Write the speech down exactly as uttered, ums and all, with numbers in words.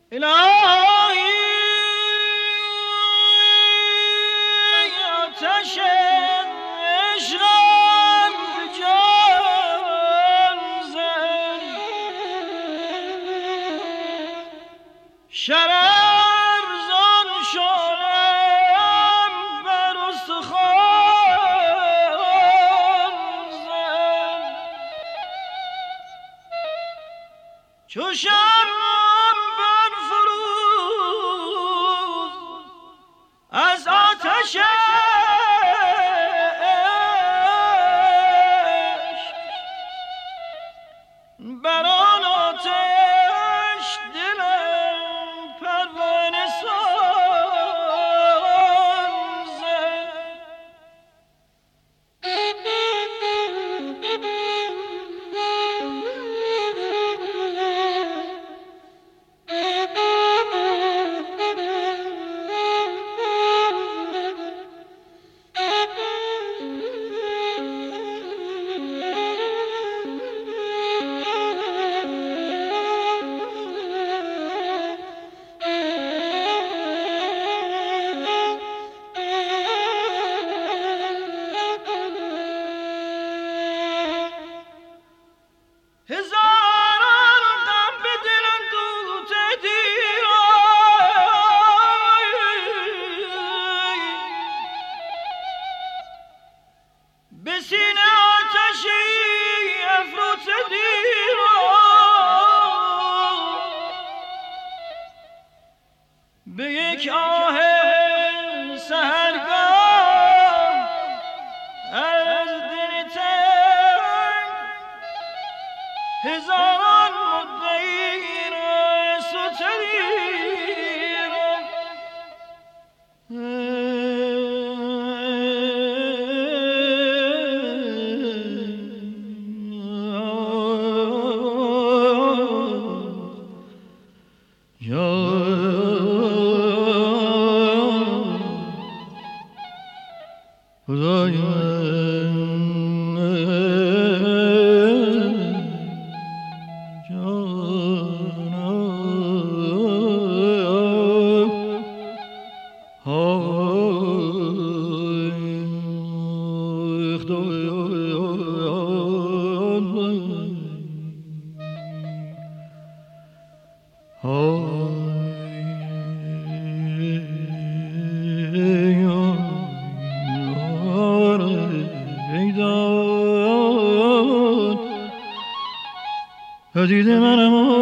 الهی آتش عشقم به جان زن، شرر زان شانم بر استخوان زن، چو شمع بر فروز از آتش بر آن آتش دلم پروانه سان زد. هزاران غم به دلم دوت دیرای، به سینه آتشی افروت دیرای، به یک آه سحرگاه از دل تنگ هزاران مدعی را ستیرم. دیده منم